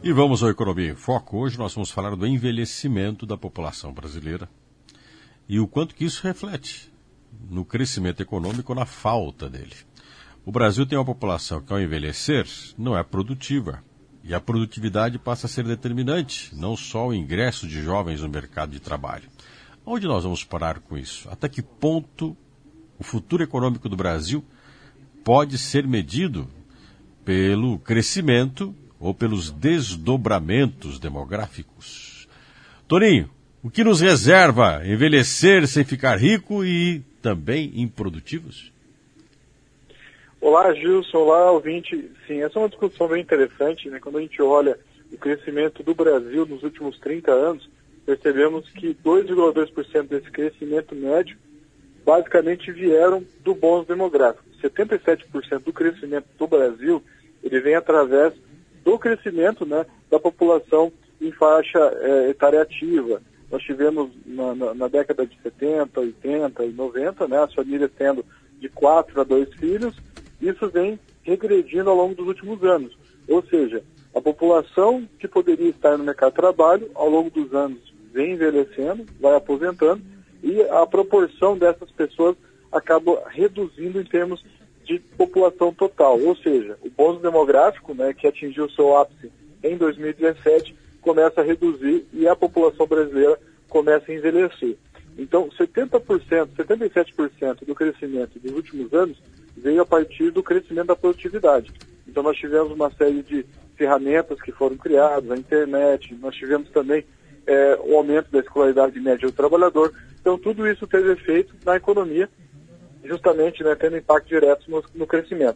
E vamos ao Economia em Foco. Hoje nós vamos falar do envelhecimento da população brasileira e o quanto que isso reflete no crescimento econômico ou na falta dele. O Brasil tem uma população que, ao envelhecer, não é produtiva. E a produtividade passa a ser determinante, não só o ingresso de jovens no mercado de trabalho. Onde nós vamos parar com isso? Até que ponto o futuro econômico do Brasil pode ser medido pelo crescimento ou pelos desdobramentos demográficos? Toninho, o que nos reserva envelhecer sem ficar rico e também improdutivos? Olá, Gilson. Olá, ouvinte. Sim, essa é uma discussão bem interessante, né? Quando a gente olha o crescimento do Brasil nos últimos 30 anos, percebemos que 2,2% desse crescimento médio basicamente vieram do bônus demográfico. 77% do crescimento do Brasil, ele vem através do crescimento, né, da população em faixa etária ativa. Nós tivemos na década de 70, 80 e 90, né, as famílias tendo de 4 a 2 filhos. Isso vem regredindo ao longo dos últimos anos. Ou seja, a população que poderia estar no mercado de trabalho, ao longo dos anos, vem envelhecendo, vai aposentando, e a proporção dessas pessoas acaba reduzindo em termos de população total. Ou seja, o bônus demográfico, né, que atingiu seu ápice em 2017, começa a reduzir e a população brasileira começa a envelhecer. Então, 70%, 77% do crescimento dos últimos anos veio a partir do crescimento da produtividade. Então, nós tivemos uma série de ferramentas que foram criadas, a internet, nós tivemos também o aumento da escolaridade média do trabalhador. Então, tudo isso teve efeito na economia, justamente, né, tendo impacto direto no crescimento.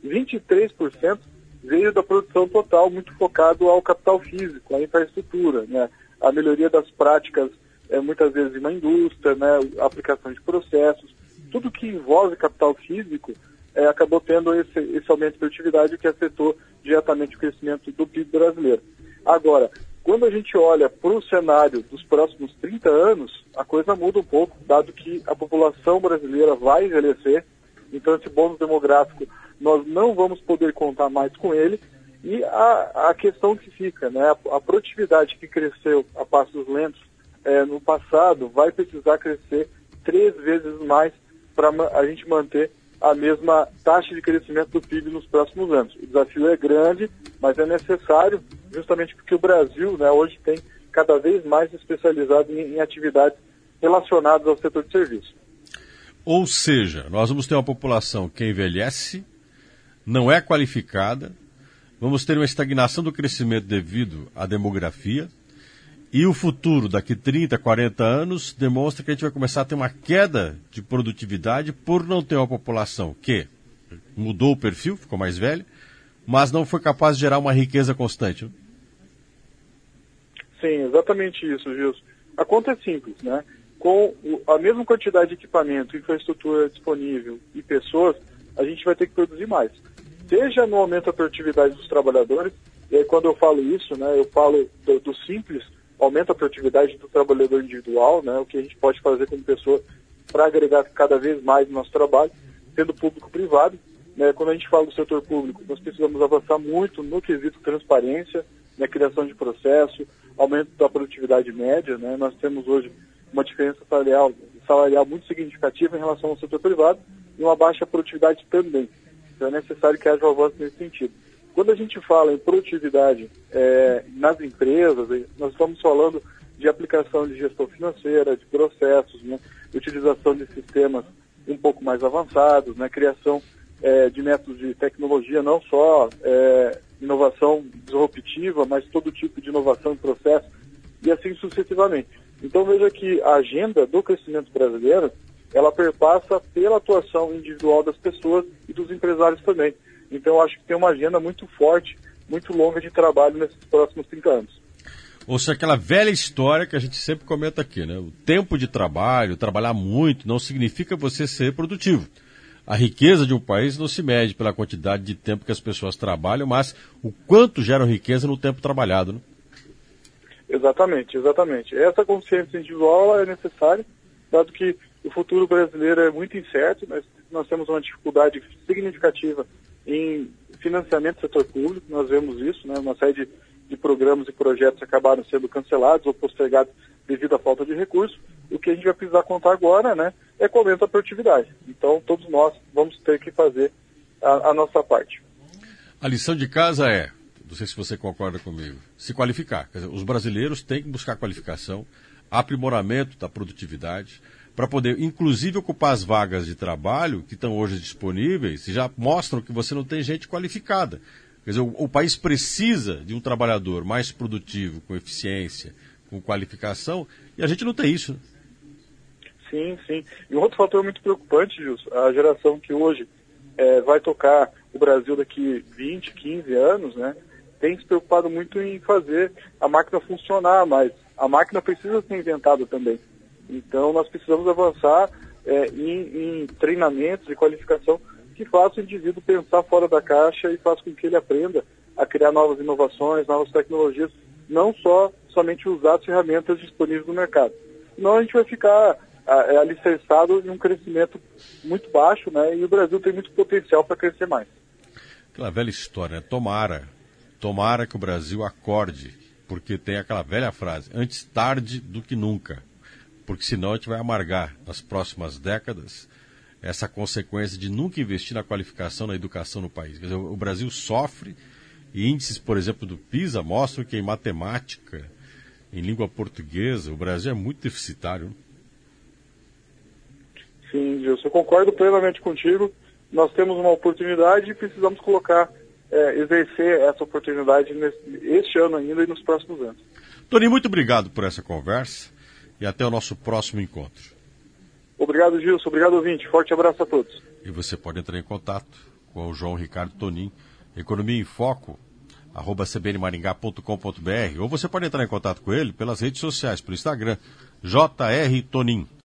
23% veio da produção total, muito focado ao capital físico, à infraestrutura, né, a melhoria das práticas, muitas vezes em uma indústria, né, a aplicação de processos, tudo que envolve capital físico acabou tendo esse aumento de produtividade que afetou diretamente o crescimento do PIB brasileiro. Agora, quando a gente olha para o cenário dos próximos 30 anos, a coisa muda um pouco, dado que a população brasileira vai envelhecer, então esse bônus demográfico nós não vamos poder contar mais com ele, e a questão que fica, né, a produtividade que cresceu a passos lentos no passado vai precisar crescer 3 vezes mais para a gente manter a mesma taxa de crescimento do PIB nos próximos anos. O desafio é grande, mas é necessário, justamente porque o Brasil, né, hoje tem cada vez mais especializado em atividades relacionadas ao setor de serviço. Ou seja, nós vamos ter uma população que envelhece, não é qualificada, vamos ter uma estagnação do crescimento devido à demografia, e o futuro, daqui 30, 40 anos, demonstra que a gente vai começar a ter uma queda de produtividade por não ter uma população que mudou o perfil, ficou mais velha, mas não foi capaz de gerar uma riqueza constante. Sim, exatamente isso, Gilson. A conta é simples, né? Com a mesma quantidade de equipamento, infraestrutura disponível e pessoas, a gente vai ter que produzir mais. Seja no aumento da produtividade dos trabalhadores, e aí quando eu falo isso, né, eu falo do simples aumento da produtividade do trabalhador individual, né, o que a gente pode fazer como pessoa para agregar cada vez mais no nosso trabalho, sendo público-privado. Né, quando a gente fala do setor público, nós precisamos avançar muito no quesito transparência, na criação de processo, aumento da produtividade média. Né, nós temos hoje uma diferença salarial muito significativa em relação ao setor privado e uma baixa produtividade também. Então é necessário que haja um avanço nesse sentido. Quando a gente fala em produtividade nas empresas, nós estamos falando de aplicação de gestão financeira, de processos, né, utilização de sistemas um pouco mais avançados, né, criação de métodos de tecnologia, não só inovação disruptiva, mas todo tipo de inovação em processo, e assim sucessivamente. Então veja que a agenda do crescimento brasileiro, ela perpassa pela atuação individual das pessoas e dos empresários também. Então eu acho que tem uma agenda muito forte, muito longa de trabalho nesses próximos 30 anos. Ou seja, aquela velha história que a gente sempre comenta aqui, né? O tempo de trabalho, trabalhar muito, não significa você ser produtivo. A riqueza de um país não se mede pela quantidade de tempo que as pessoas trabalham, mas o quanto geram riqueza no tempo trabalhado, né? Exatamente, exatamente. Essa consciência individual é necessária, dado que o futuro brasileiro é muito incerto, nós temos uma dificuldade significativa em financiamento do setor público, nós vemos isso, né, uma série de programas programas e projetos acabaram sendo cancelados ou postergados devido à falta de recursos. O que a gente vai precisar contar agora, né, é com o aumento da produtividade. Então, todos nós vamos ter que fazer a nossa parte. A lição de casa é, não sei se você concorda comigo, se qualificar. Quer dizer, os brasileiros têm que buscar qualificação, aprimoramento da produtividade, para poder, inclusive, ocupar as vagas de trabalho que estão hoje disponíveis e já mostram que você não tem gente qualificada. Quer dizer, o país precisa de um trabalhador mais produtivo, com eficiência, com qualificação, e a gente não tem isso. Sim, sim. E um outro fator muito preocupante, Gilson, a geração que hoje vai tocar o Brasil daqui 20, 15 anos, né, tem se preocupado muito em fazer a máquina funcionar, mas a máquina precisa ser inventada também. Então, nós precisamos avançar em treinamentos e qualificação que faça o indivíduo pensar fora da caixa e faça com que ele aprenda a criar novas inovações, novas tecnologias, não somente usar as ferramentas disponíveis no mercado. Senão a gente vai ficar alicerçado em um crescimento muito baixo, né? E o Brasil tem muito potencial para crescer mais. Aquela velha história, né? Tomara que o Brasil acorde, porque tem aquela velha frase, antes tarde do que nunca. Porque senão a gente vai amargar nas próximas décadas essa consequência de nunca investir na qualificação, na educação no país. Quer dizer, o Brasil sofre, e índices, por exemplo, do PISA mostram que em matemática, em língua portuguesa, o Brasil é muito deficitário. Sim, Gilson, eu concordo plenamente contigo. Nós temos uma oportunidade e precisamos exercer essa oportunidade este ano ainda e nos próximos anos. Toninho, muito obrigado por essa conversa. E até o nosso próximo encontro. Obrigado, Gilson. Obrigado, ouvinte. Forte abraço a todos. E você pode entrar em contato com o João Ricardo Tonin, Economia em Foco, @cbnmaringá.com.br, ou você pode entrar em contato com ele pelas redes sociais, pelo Instagram, JR Tonin.